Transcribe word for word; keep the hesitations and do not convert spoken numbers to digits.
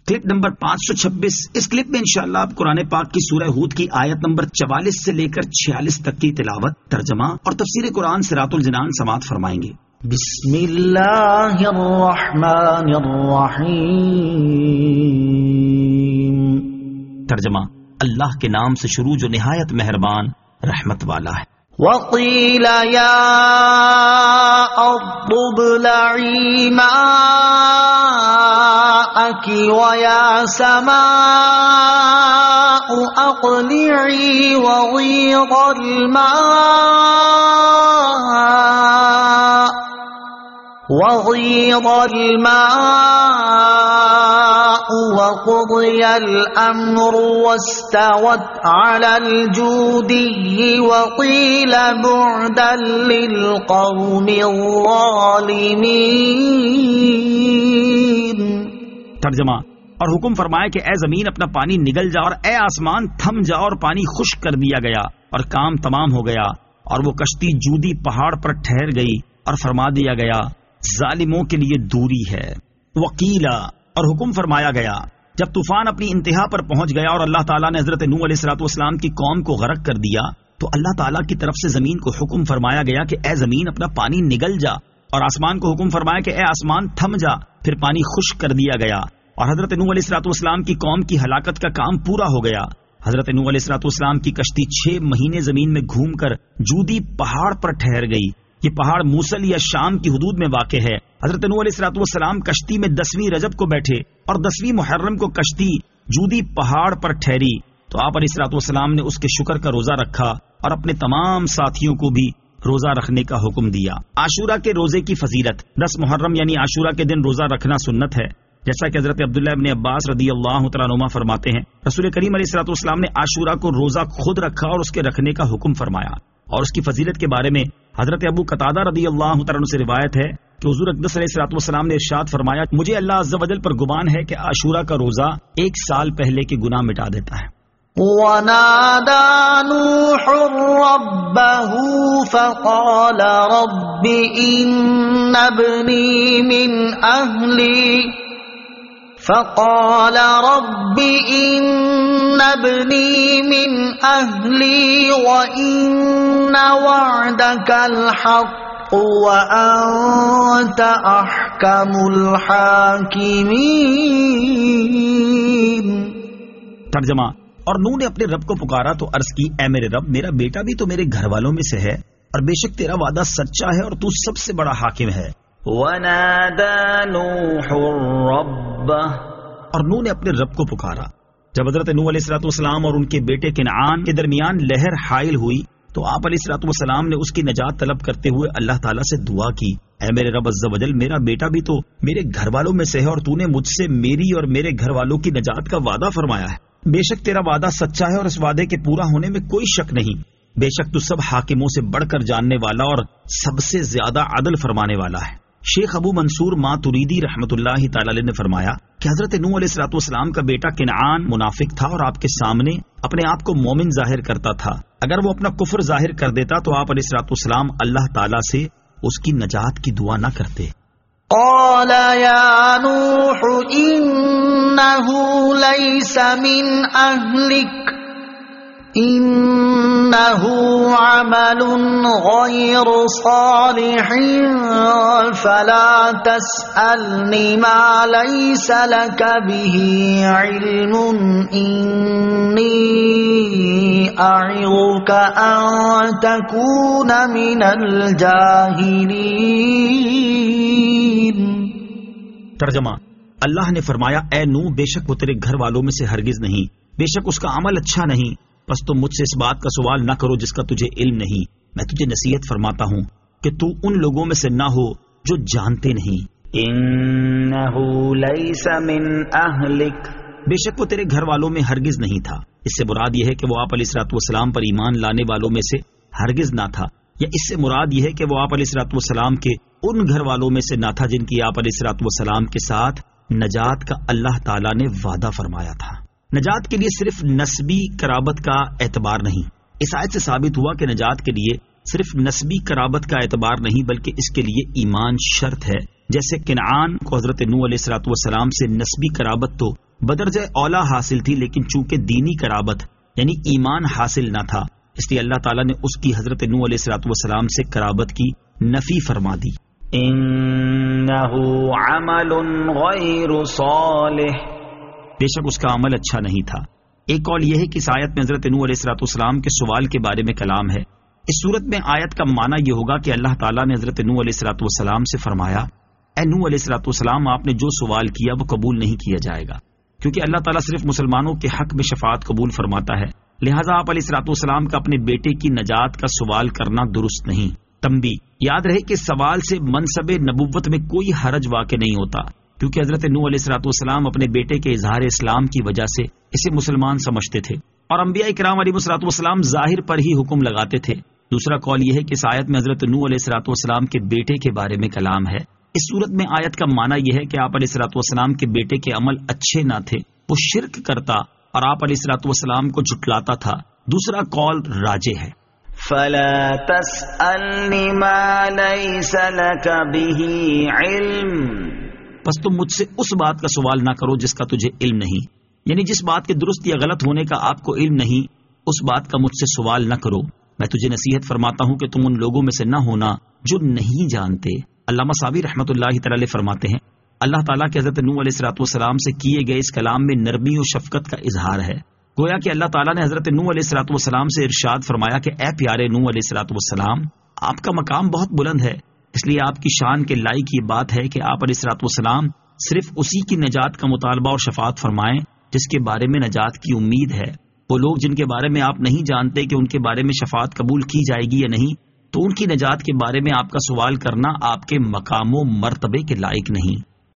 Clip number پانچ سو چھبیس. اس clip میں انشاءاللہ آپ قرآن پاک کی سورہ ہود کی آیت نمبر چوالیس سے لے کر چھیالیس تک کی تلاوت، ترجمہ اور تفسیر قرآن صراط الجنان سماعت فرمائیں گے. بسم اللہ الرحمن الرحیم. ترجمہ: اللہ کے نام سے شروع جو نہایت مہربان رحمت والا ہے. وقیل یا ارض ابلعی ماءک ویا سماء اقلعی وغیض الماء وغیض الماء وقضی الامر واستوت على الجودی وقیل بعدا للقوم الظالمین. ترجمہ: اور حکم فرمایا کہ اے زمین اپنا پانی نگل جا، اور اے آسمان تھم جا، اور پانی خشک کر دیا گیا اور کام تمام ہو گیا، اور وہ کشتی جودی پہاڑ پر ٹھہر گئی، اور فرما دیا گیا ظالموں کے لیے دوری ہے. وقیلا، اور حکم فرمایا گیا جب طوفان اپنی انتہا پر پہنچ گیا اور اللہ تعالیٰ نے حضرت نوح علیہ الصلوۃ والسلام کی قوم کو غرق کر دیا، تو اللہ تعالیٰ کی طرف سے زمین کو حکم فرمایا گیا کہ اے زمین اپنا پانی نگل جا، اور آسمان کو حکم فرمایا کہ اے آسمان تھم جا، پھر پانی خشک کر دیا گیا، اور حضرت نوح علیہ الصلوۃ والسلام کی قوم کی ہلاکت کا کام پورا ہو گیا. حضرت نوح علیہ الصلوۃ والسلام کی کشتی چھ مہینے زمین میں گھوم کر جودی پہاڑ پر ٹھہر گئی. یہ پہاڑ موصل یا شام کی حدود میں واقع ہے. حضرت نوح علیہ الصلوۃ والسلام کشتی میں دسویں رجب کو بیٹھے اور دسویں محرم کو کشتی جودی پہاڑ پر ٹھہری، تو آپ علیہ الصلوۃ والسلام نے اس کے شکر کا روزہ رکھا اور اپنے تمام ساتھیوں کو بھی روزہ رکھنے کا حکم دیا. عاشورہ کے روزے کی فضیلت: دس محرم یعنی عاشورہ کے دن روزہ رکھنا سنت ہے، جیسا کہ حضرت عبداللہ ابن عباس رضی اللہ تعالیٰ عنہما فرماتے ہیں رسول کریم علیہ الصلوۃ والسلام نے عاشورہ کو روزہ خود رکھا اور اس کے رکھنے کا حکم فرمایا. اور اس کی فضیلت کے بارے میں حضرت ابو قتادہ رضی اللہ تعالیٰ عنہ سے روایت ہے کہ حضور اقدس علیہ الصلوۃ والسلام نے ارشاد فرمایا مجھے اللہ عز و جل پر گمان ہے کہ عاشورہ کا روزہ ایک سال پہلے کے گناہ مٹا دیتا ہے. وَنَادَى نُوحٌ رَبَّهُ فَقَالَ رَبِّ إِنَّ ابْنِي مِنْ أَهْلِي فَقَالَ رَبِّ إِنَّ ابْنِي مِنْ أَهْلِي وَإِنَّ وَعْدَكَ الْحَقُّ وَأَنْتَ أَحْكَمُ الْحَاكِمِينَ. ترجمہ: اور نوح نے اپنے رب کو پکارا تو عرض کی اے میرے رب، میرا بیٹا بھی تو میرے گھر والوں میں سے ہے، اور بے شک تیرا وعدہ سچا ہے اور تو سب سے بڑا حاکم ہے. وَنَادَى نُوحٌ رَبَّهُ، اور نوح نے اپنے رب کو پکارا. جب حضرت نوح علیہ الصلوۃ والسلام اور ان کے بیٹے کنعان کے درمیان لہر حائل ہوئی تو آپ علیہ الصلوۃ والسلام نے اس کی نجات طلب کرتے ہوئے اللہ تعالیٰ سے دعا کی اے میرے رب عز و جل، میرا بیٹا بھی تو میرے گھر والوں میں سے ہے، اور تو نے مجھ سے میری اور میرے گھر والوں کی نجات کا وعدہ فرمایا ہے. بے شک تیرا وعدہ سچا ہے اور اس وعدے کے پورا ہونے میں کوئی شک نہیں. بے شک تو سب حاکموں سے بڑھ کر جاننے والا اور سب سے زیادہ عدل فرمانے والا ہے. شیخ ابو منصور ماتوریدی رحمۃ اللہ تعالی علیہ نے فرمایا کہ حضرت نوح علیہ الصلوۃ والسلام کا بیٹا کنعان منافق تھا اور آپ کے سامنے اپنے آپ کو مومن ظاہر کرتا تھا. اگر وہ اپنا کفر ظاہر کر دیتا تو آپ علیہ الصلوۃ والسلام اللہ تعالی سے اس کی نجات کی دعا نہ کرتے. قال يا نوح إنه ليس من أهلك إنه عمل غير صالح فلا تسألني ما ليس لك به علم إني أعظك أن تكون من الجاهلين. ترجمہ: اللہ نے فرمایا اے نوح، بے شک وہ تیرے گھر والوں میں سے ہرگز نہیں، بے شک اس کا عمل اچھا نہیں، بس تم مجھ سے اس بات کا سوال نہ کرو جس کا تجھے علم نہیں. میں تجھے نصیحت فرماتا ہوں کہ تو ان لوگوں میں سے نہ ہو جو جانتے نہیں. انہ لیس من اہلک، بے شک وہ تیرے گھر والوں میں ہرگز نہیں تھا. اس سے مراد یہ ہے کہ وہ آپ علیہ الصلوۃ والسلام پر ایمان لانے والوں میں سے ہرگز نہ تھا، یا اس سے مراد یہ ہے کہ وہ آپ علیہ الصلوۃ والسلام کے ان گھر والوں میں سے نہ تھا جن کی آپ علیہ الصلوۃ والسلام کے ساتھ نجات کا اللہ تعالیٰ نے وعدہ فرمایا تھا. نجات کے لیے صرف نسبی قرابت کا اعتبار نہیں. اس آیت سے ثابت ہوا کہ نجات کے لیے صرف نسبی قرابت کا اعتبار نہیں بلکہ اس کے لیے ایمان شرط ہے. جیسے کنعان کو حضرت نوح علیہ الصلوۃ والسلام سے نسبی قرابت تو بدرجہ اولا حاصل تھی، لیکن چونکہ دینی قرابت یعنی ایمان حاصل نہ تھا، اس لیے اللہ تعالیٰ نے اس کی حضرت نوح علیہ الصلوۃ والسلام سے قرابت کی نفی فرما دی۔ انه عمل غیر صالح، بے شک اس کا عمل اچھا نہیں تھا۔ ایک قول یہ ہے کہ اس آیت میں حضرت نوح علیہ الصلوۃ والسلام کے سوال کے بارے میں کلام ہے۔ اس صورت میں آیت کا معنی یہ ہوگا کہ اللہ تعالیٰ نے حضرت نوح علیہ الصلوۃ والسلام سے فرمایا، اے نوح علیہ الصلوۃ والسلام، آپ نے جو سوال کیا وہ قبول نہیں کیا جائے گا، کیونکہ اللہ تعالیٰ صرف مسلمانوں کے حق میں شفاعت قبول فرماتا ہے، لہٰذا آپ علیہ الصلوۃ والسلام کا اپنے بیٹے کی نجات کا سوال کرنا درست نہیں۔ تنبیہ، یاد رہے کہ سوال سے منصب نبوت میں کوئی حرج واقع نہیں ہوتا، کیونکہ حضرت نوح علیہ الصلوۃ والسلام اپنے بیٹے کے اظہار اسلام کی وجہ سے اسے مسلمان سمجھتے تھے، اور انبیاء کرام علیہ الصلوۃ والسلام ظاہر پر ہی حکم لگاتے تھے۔ دوسرا قول یہ ہے کہ اس آیت میں حضرت نوح علیہ الصلوۃ والسلام کے بیٹے کے بارے میں کلام ہے۔ اس صورت میں آیت کا معنی یہ ہے کہ آپ علیہ الصلوۃ والسلام کے بیٹے کے عمل اچھے نہ تھے، وہ شرک کرتا اور آپ علیہ الصلوۃ والسلام کو جھٹلاتا تھا۔ دوسرا قول راجح ہے۔ فلا تسألنی ما لیس لک به علم، پس تم مجھ سے اس بات کا سوال نہ کرو جس کا تجھے علم نہیں، یعنی جس بات کے درست یا غلط ہونے کا آپ کو علم نہیں، اس بات کا مجھ سے سوال نہ کرو۔ میں تجھے نصیحت فرماتا ہوں کہ تم ان لوگوں میں سے نہ ہونا جو نہیں جانتے۔ علامہ صابری رحمۃ اللہ تعالی علیہ فرماتے ہیں، اللہ تعالیٰ کے حضرت نوح علیہ الصلوۃ والسلام سے کیے گئے اس کلام میں نرمی و شفقت کا اظہار ہے، گویا کہ اللہ تعالیٰ نے حضرت نوح علیہ الصلوۃ والسلام سے ارشاد فرمایا کہ اے پیارے نوح علیہ الصلوۃ والسلام، آپ کا مقام بہت بلند ہے، اس لیے آپ کی شان کے لائق یہ بات ہے کہ آپ علیہ الصلوۃ والسلام صرف اسی کی نجات کا مطالبہ اور شفاعت فرمائیں جس کے بارے میں نجات کی امید ہے۔ وہ لوگ جن کے بارے میں آپ نہیں جانتے کہ ان کے بارے میں شفاعت قبول کی جائے گی یا نہیں، تو ان کی نجات کے بارے میں آپ کا سوال کرنا آپ کے مقام و مرتبے کے لائق نہیں۔